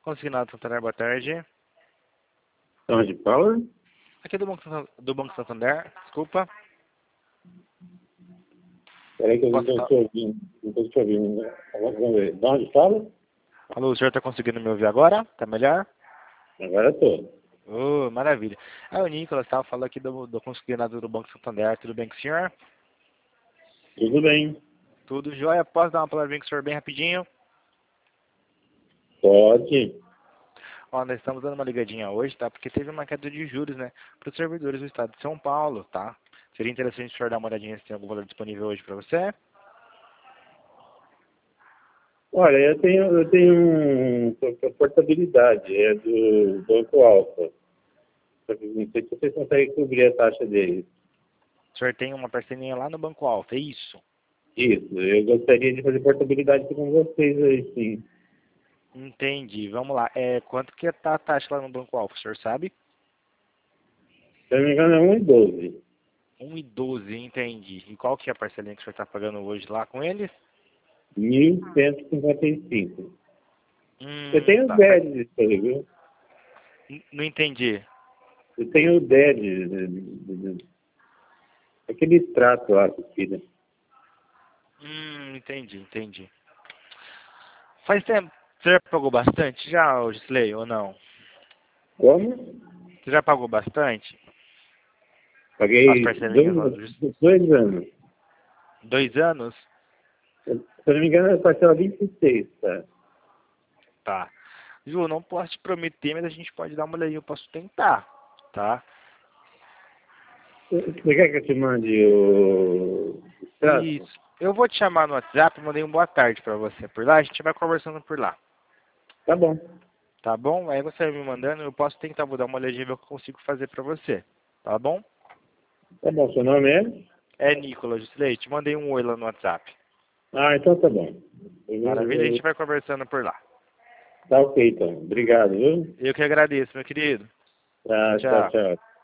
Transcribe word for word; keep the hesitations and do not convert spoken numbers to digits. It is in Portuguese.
Consignado Santander, boa tarde. Onde fala? Aqui do Banco, Santan- do Banco Santander, desculpa. Peraí que eu não Posso estou falar? te ouvindo. Não estou te ouvindo. Né? Vamos ver. De onde fala? Alô, o senhor está conseguindo me ouvir agora? Tá melhor? Agora estou. Oh, maravilha. É o Nicolas, estava falando aqui do, do consignado do Banco Santander. Tudo bem com o senhor? Tudo bem. Tudo jóia? Posso dar uma palavrinha com o senhor bem rapidinho? Pode. Ó, nós estamos dando uma ligadinha hoje, tá? Porque teve uma queda de juros, né? Para os servidores do estado de São Paulo, tá? Seria interessante o senhor dar uma olhadinha se tem algum valor disponível hoje para você. Olha, eu tenho, eu tenho um, a portabilidade, é do Banco Alfa. Só que não sei se vocês conseguem cobrir a taxa deles. O senhor tem uma parcelinha lá no Banco Alfa, é isso? Isso, eu gostaria de fazer portabilidade com vocês aí, sim. Entendi. Vamos lá. É, quanto que tá a taxa lá no Banco Alfa, o senhor sabe? Se eu não me engano, é um e doze. um e doze, entendi. E qual que é a parcelinha que o senhor está pagando hoje lá com eles? mil cento e cinquenta e cinco. Você Hum, tem o tá. D E D disso aí, viu? N- Não entendi. Eu tenho o D E D, de- de- de- aquele extrato lá que tira. Hum, entendi, entendi. Faz tempo. Você já pagou bastante já, ô Gisley, ou não? Como? Você já pagou bastante? As Paguei parcelinhas lá dois, do Gis- dois anos. Dois anos? Se eu não me engano, eu parcela vinte e seis, tá? Tá. Ju, não posso te prometer, mas a gente pode dar uma olhadinha, eu posso tentar, tá? Você quer que eu te mande o extrato? Isso. Eu vou te chamar no WhatsApp, mandei um boa tarde pra você por lá, a gente vai conversando por lá. Tá bom. Tá bom? Aí você vai me mandando, eu posso tentar, vou dar uma olhadinha e ver o que eu consigo fazer pra você. Tá bom? Tá bom, seu nome é? É Nicolas Gisley, te mandei um oi lá no WhatsApp. Ah, então tá bom. Eu vou- Maravilha, a eu- gente vai conversando por lá. Tá ok, então. Obrigado, viu? Eu que agradeço, meu querido. Tá, tchau, Tchau. tchau.